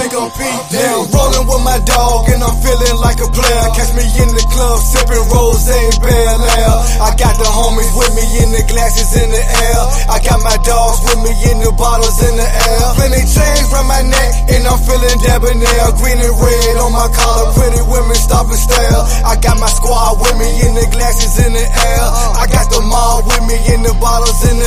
think I'm Pete. Now I'm rolling with my dog and I'm feeling like a player. Catch me in the club sipping rose and Bel Air. I got the homies with me in the glasses in the air. I got my dogs with me in the bottles in the air. Plenty chains round my neck and I'm feeling debonair. Green and red on my collar, pretty women stop and stare. I got my squad with me in the glasses in the air. I got the mob with me in the bottles in the